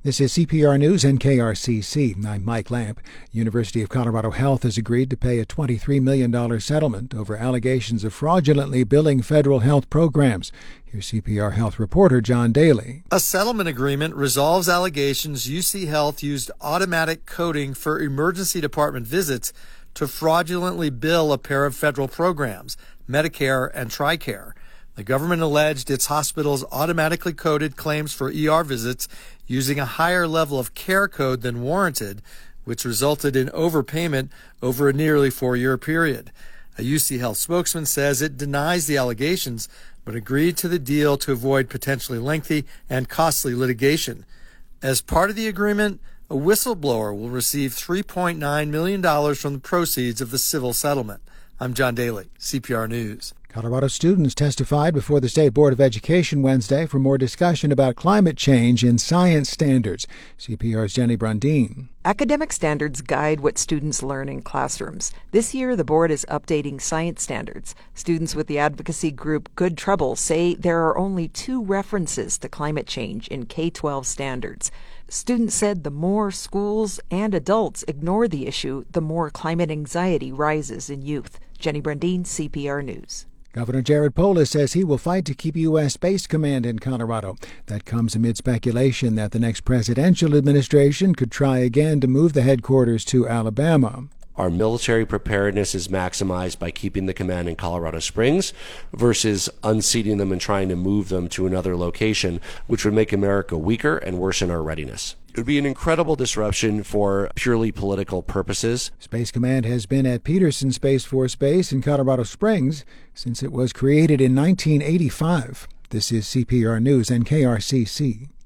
This is CPR News and KRCC. I'm Mike Lamp. University of Colorado Health has agreed to pay a $23 million settlement over allegations of fraudulently billing federal health programs. Here's CPR Health reporter John Daly. A settlement agreement resolves allegations UC Health used automatic coding for emergency department visits to fraudulently bill a pair of federal programs, Medicare and TRICARE. The government alleged its hospitals automatically coded claims for ER visits using a higher level of care code than warranted, which resulted in overpayment over a nearly 4-year period. A UC Health spokesman says it denies the allegations, but agreed to the deal to avoid potentially lengthy and costly litigation. As part of the agreement, a whistleblower will receive $3.9 million from the proceeds of the civil settlement. I'm John Daly, CPR News. Colorado students testified before the State Board of Education Wednesday for more discussion about climate change in science standards. CPR's Jenny Brundin. Academic standards guide what students learn in classrooms. This year, the board is updating science standards. Students with the advocacy group Good Trouble say there are only 2 references to climate change in K-12 standards. Students said the more schools and adults ignore the issue, the more climate anxiety rises in youth. Jenny Brundin, CPR News. Governor Jared Polis says he will fight to keep U.S. Space Command in Colorado. That comes amid speculation that the next presidential administration could try again to move the headquarters to Alabama. Our military preparedness is maximized by keeping the command in Colorado Springs versus unseating them and trying to move them to another location, which would make America weaker and worsen our readiness. It would be an incredible disruption for purely political purposes. Space Command has been at Peterson Space Force Base in Colorado Springs since it was created in 1985. This is CPR News and KRCC.